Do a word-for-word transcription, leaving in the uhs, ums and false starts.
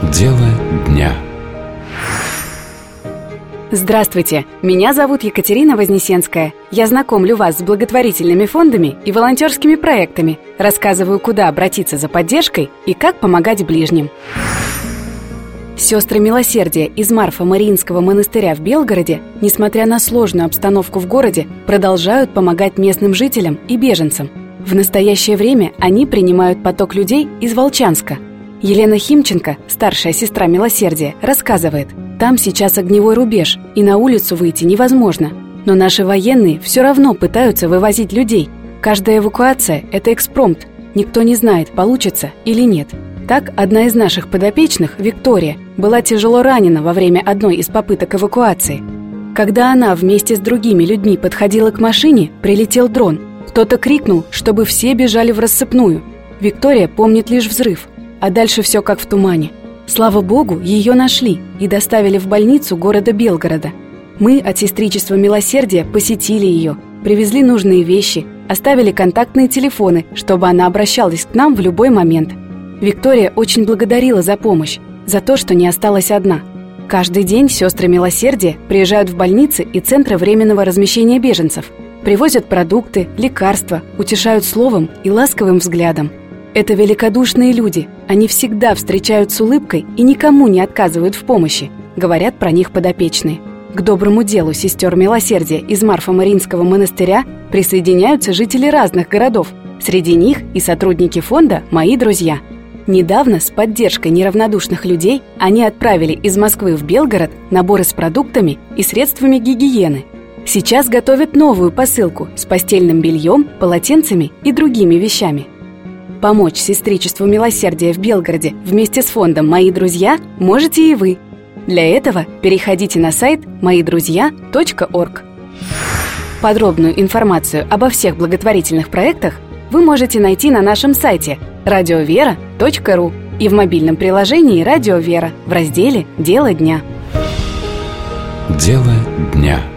Дело дня. Здравствуйте, меня зовут Екатерина Вознесенская. Я знакомлю вас с благотворительными фондами и волонтерскими проектами, рассказываю, куда обратиться за поддержкой и как помогать ближним. Сестры Милосердия из Марфа-Мариинского монастыря в Белгороде, несмотря на сложную обстановку в городе, продолжают помогать местным жителям и беженцам. В настоящее время они принимают поток людей из Волчанска. Елена Химченко, старшая сестра Милосердия, рассказывает: там сейчас огневой рубеж, и на улицу выйти невозможно. Но наши военные все равно пытаются вывозить людей. Каждая эвакуация – это экспромт. Никто не знает, получится или нет. Так, одна из наших подопечных, Виктория, была тяжело ранена во время одной из попыток эвакуации. Когда она вместе с другими людьми подходила к машине, прилетел дрон. Кто-то крикнул, чтобы все бежали в рассыпную. Виктория помнит лишь взрыв, а дальше все как в тумане. Слава богу, ее нашли и доставили в больницу города Белгорода. Мы от сестричества Милосердия посетили ее, привезли нужные вещи, оставили контактные телефоны, чтобы она обращалась к нам в любой момент. Виктория очень благодарила за помощь, за то, что не осталась одна. Каждый день сестры Милосердия приезжают в больницы и центры временного размещения беженцев, привозят продукты, лекарства, утешают словом и ласковым взглядом. Это великодушные люди, они всегда встречают с улыбкой и никому не отказывают в помощи, говорят про них подопечные. К доброму делу сестер Милосердия из Марфа-Мариинского монастыря присоединяются жители разных городов, среди них и сотрудники фонда «Мои друзья». Недавно с поддержкой неравнодушных людей они отправили из Москвы в Белгород наборы с продуктами и средствами гигиены. Сейчас готовят новую посылку с постельным бельем, полотенцами и другими вещами. Помочь сестричеству Милосердия в Белгороде вместе с фондом «Мои друзья» можете и вы. Для этого переходите на сайт мои друзья точка орг. Подробную информацию обо всех благотворительных проектах вы можете найти на нашем сайте радиовера точка ру и в мобильном приложении «Радио Вера» в разделе «Дело дня». Дело дня.